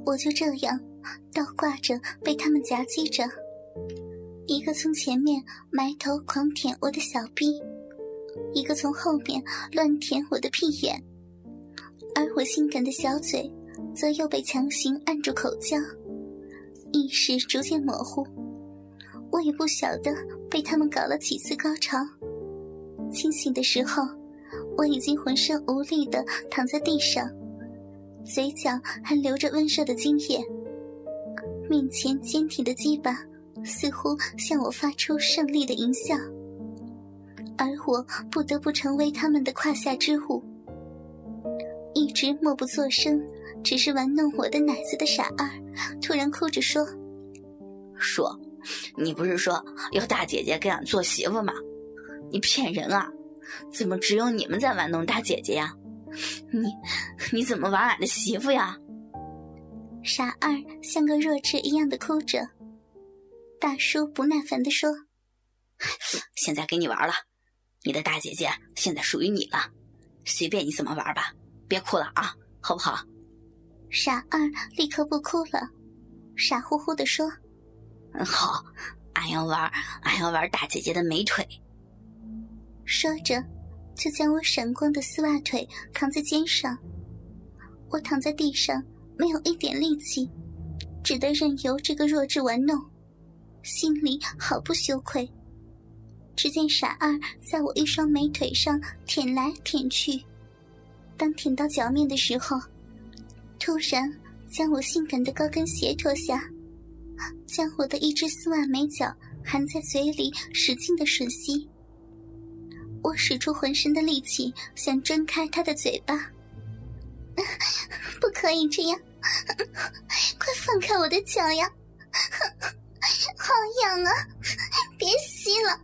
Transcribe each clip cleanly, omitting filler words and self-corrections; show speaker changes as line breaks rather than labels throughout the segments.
我就这样倒挂着被他们夹击着，一个从前面埋头狂舔我的小臂，一个从后面乱舔我的屁眼，而我性感的小嘴则又被强行按住口交，意识逐渐模糊。我也不晓得被他们搞了几次高潮，清醒的时候我已经浑身无力地躺在地上，嘴角还流着温热的精液，面前坚挺的鸡巴似乎向我发出胜利的淫笑，而我不得不成为他们的胯下之物。一直默不作声只是玩弄我的奶子的傻二突然哭着说：
说，你不是说要大姐姐给俺做媳妇吗？你骗人啊！怎么只有你们在玩弄大姐姐呀？你怎么玩俺的媳妇呀？
傻二像个弱智一样的哭着。大叔不耐烦地说：
现在给你玩了，你的大姐姐现在属于你了，随便你怎么玩吧，别哭了啊，好不好？
傻二立刻不哭了，傻乎乎地说：
好，俺要玩大姐姐的美腿。
说着就将我闪光的丝袜腿扛在肩上。我躺在地上没有一点力气，只得任由这个弱智玩弄，心里好不羞愧。只见傻二在我一双美腿上舔来舔去，当舔到脚面的时候，突然将我性感的高跟鞋脱下，将我的一只丝袜美脚含在嘴里使劲地吮吸。我使出浑身的力气想睁开他的嘴巴，不可以这样，快放开我的脚呀，好痒啊，别吸了。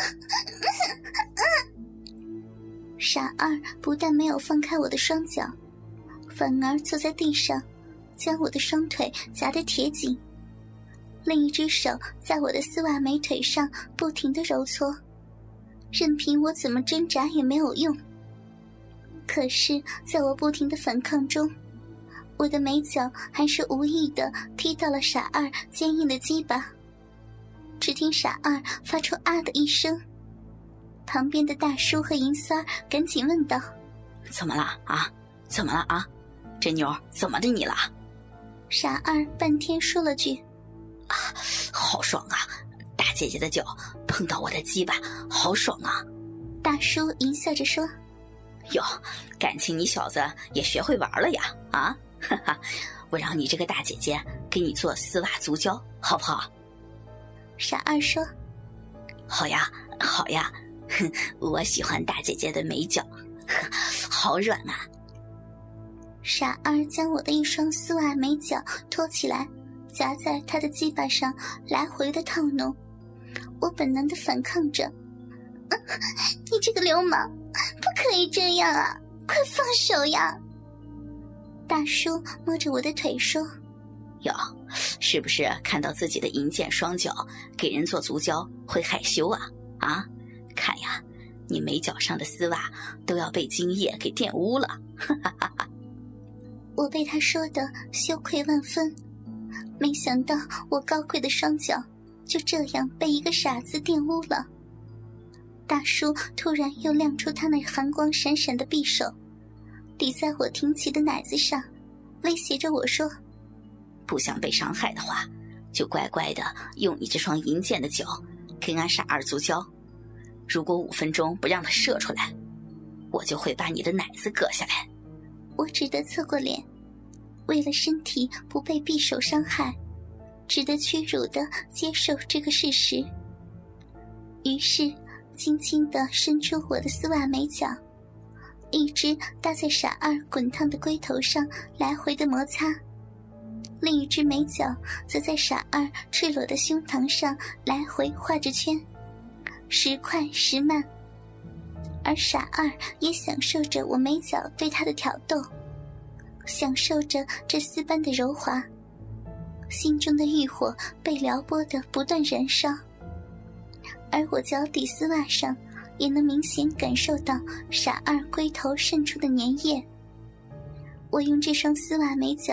傻二不但没有放开我的双脚，反而坐在地上将我的双腿夹得铁紧，另一只手在我的丝袜美腿上不停地揉搓，任凭我怎么挣扎也没有用。可是在我不停的反抗中，我的美脚还是无意地踢到了傻二坚硬的鸡巴。只听傻二发出啊的一声，旁边的大叔和银三赶紧问道：
怎么了啊？怎么了啊？这妞怎么的你了？
傻二半天说了句：
好爽啊，大姐姐的脚碰到我的鸡巴，好爽啊！
大叔淫笑着说：
哟，感情你小子也学会玩了呀啊！哈哈，我让你这个大姐姐给你做丝袜足交，好不好？
傻二说：
好呀，好呀，我喜欢大姐姐的美脚，好软啊！
傻二将我的一双丝袜美脚托起来，夹在他的鸡巴上来回的套弄。我本能的反抗着：你这个流氓，不可以这样啊，快放手呀！大叔摸着我的腿说：
哟，是不是看到自己的银剑双脚给人做足交会害羞啊？啊，看呀，你美脚上的丝袜都要被精液给玷污了！哈哈哈哈！
我被他说得羞愧万分，没想到我高贵的双脚就这样被一个傻子玷污了。大叔突然又亮出他那寒光闪闪的匕首，抵在我挺起的奶子上，威胁着我说：
不想被伤害的话，就乖乖的用你这双银剑的脚给俺傻二足交。如果5分钟不让他射出来，我就会把你的奶子割下来。
我只得侧过脸，为了身体不被匕首伤害，只得屈辱地接受这个事实。于是轻轻地伸出我的丝袜美脚，一只搭在傻二滚烫的龟头上来回的摩擦，另一只美脚则在傻二赤裸的胸膛上来回画着圈，时快时慢。而傻二也享受着我美脚对他的挑逗，享受着这丝般的柔滑，心中的欲火被撩拨得不断燃烧。而我脚底丝袜上也能明显感受到傻二龟头渗出的粘液。我用这双丝袜美脚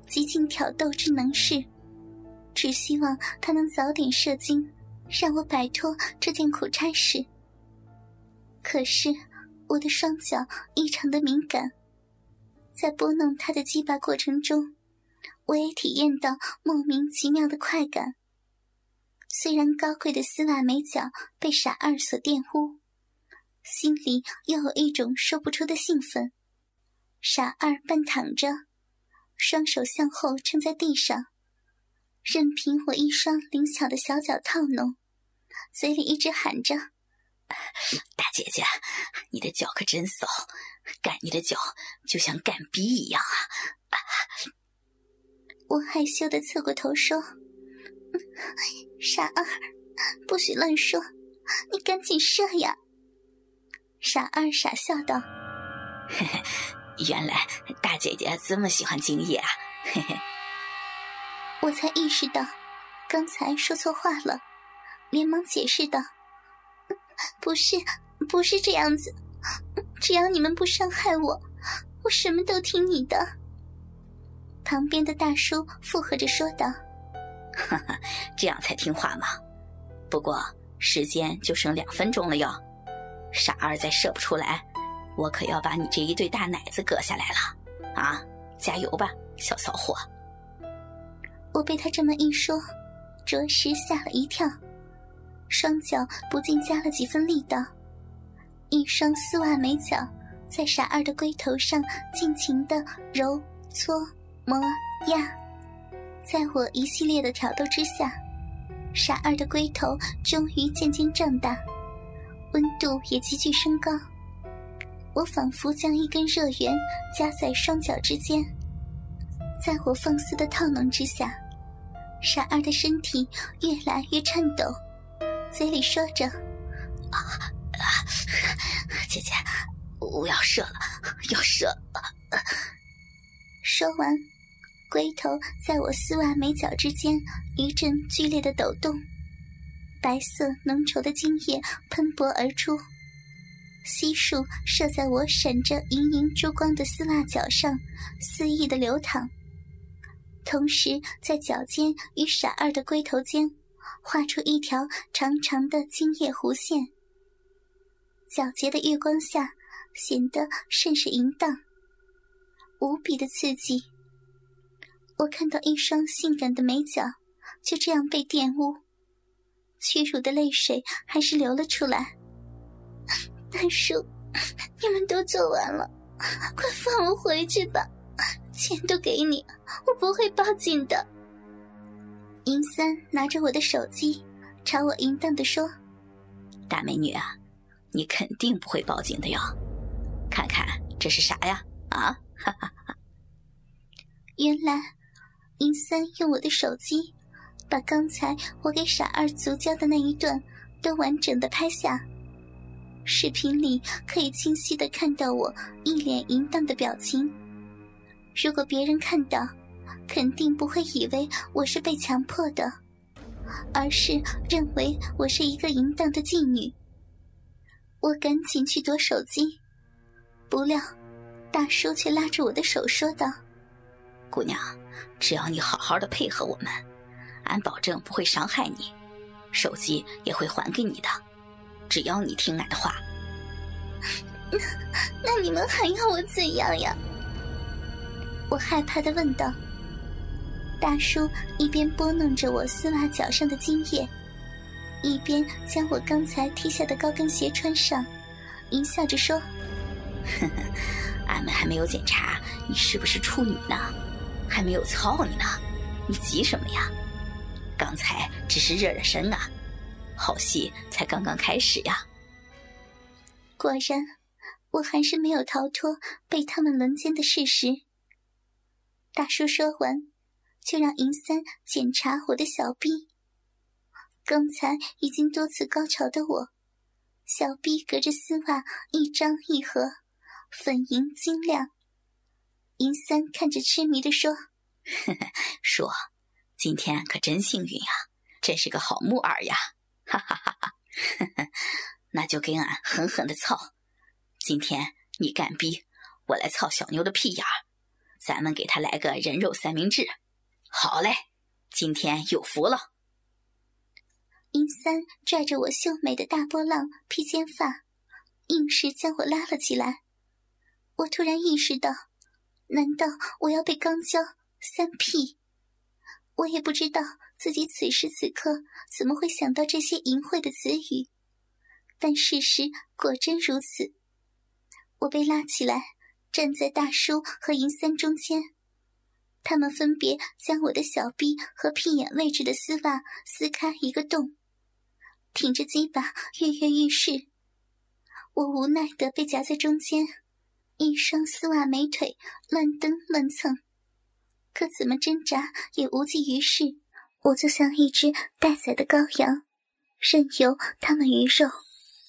极尽挑逗之能事，只希望他能早点射精，让我摆脱这件苦差事。可是我的双脚异常的敏感，在拨弄他的鸡巴过程中，我也体验到莫名其妙的快感。虽然高贵的丝袜美脚被傻二所玷污，心里又有一种说不出的兴奋。傻二半躺着，双手向后撑在地上，任凭我一双灵巧的小脚套弄，嘴里一直喊着：
大姐姐，你的脚可真骚，干你的脚就像干逼一样啊！
我害羞地侧过头说：傻二，不许乱说，你赶紧射呀！傻二傻笑道：
嘿嘿，原来大姐姐这么喜欢精液啊！嘿嘿。
我才意识到刚才说错话了，连忙解释道：不是这样子，只要你们不伤害我，我什么都听你的。旁边的大叔附和着说道：
哈哈，这样才听话嘛。不过时间就剩2分钟了哟，傻二再射不出来，我可要把你这一对大奶子割下来了啊！加油吧，小骚货。
我被他这么一说，着实吓了一跳，双脚不禁加了几分力道，一双丝袜美脚在傻二的龟头上尽情地揉搓磨压。在我一系列的挑逗之下，傻二的龟头终于渐渐胀大，温度也急剧升高。我仿佛将一根热源夹在双脚之间，在我放肆的套弄之下，傻二的身体越来越颤抖，嘴里说着：
姐姐，我要射了，要射了。
说完，龟头在我丝袜美脚之间一阵剧烈的抖动，白色浓稠的精液喷薄而出，悉数射在我闪着莹莹珠光的丝袜脚上，肆意的流淌，同时在脚尖与傻二的龟头间画出一条长长的精液弧线，皎洁的月光下显得甚是淫荡，无比的刺激。我看到一双性感的美脚就这样被玷污，屈辱的泪水还是流了出来。大叔，你们都做完了，快放我回去吧，钱都给你，我不会报警的。银三拿着我的手机朝我淫荡地说：
大美女啊，你肯定不会报警的哟，看看这是啥呀？啊，哈哈哈。
原来银三用我的手机把刚才我给傻二足交的那一段都完整的拍下，视频里可以清晰地看到我一脸淫荡的表情。如果别人看到，肯定不会以为我是被强迫的，而是认为我是一个淫荡的妓女。我赶紧去夺手机，不料大叔却拉着我的手说道：
姑娘，只要你好好的配合我们，俺保证不会伤害你，手机也会还给你的，只要你听俺的话。
那你们还要我怎样呀？我害怕地问道。大叔一边拨弄着我丝袜脚上的精液，一边将我刚才踢下的高跟鞋穿上，淫笑着说：
呵呵，俺们还没有检查你是不是处女呢，还没有操你呢，你急什么呀？刚才只是热热身啊，好戏才刚刚开始呀。
果然，我还是没有逃脱被他们轮奸的事实。大叔说完，就让银三检查我的小臂。刚才已经多次高潮的我，小臂隔着丝袜一张一合，粉莹晶亮。银三看着痴迷地说：
呵呵，说今天可真幸运啊，真是个好木耳呀，哈哈哈哈。呵呵，那就给俺狠狠地操，今天你干逼，我来操小妞的屁眼儿， 咱们给他来个人肉三明治。好嘞，今天有福了。
银三拽着我秀美的大波浪披肩发，硬是将我拉了起来。我突然意识到，难道我要被肛交三屁？我也不知道自己此时此刻怎么会想到这些淫秽的词语，但事实果真如此。我被拉起来，站在大叔和银三中间，他们分别将我的小臂和屁眼位置的丝袜撕开一个洞，挺着鸡巴跃跃欲试。我无奈地被夹在中间，一双丝袜美腿乱蹬乱蹭，可怎么挣扎也无济于事。我就像一只待宰的羔羊，任由他们鱼肉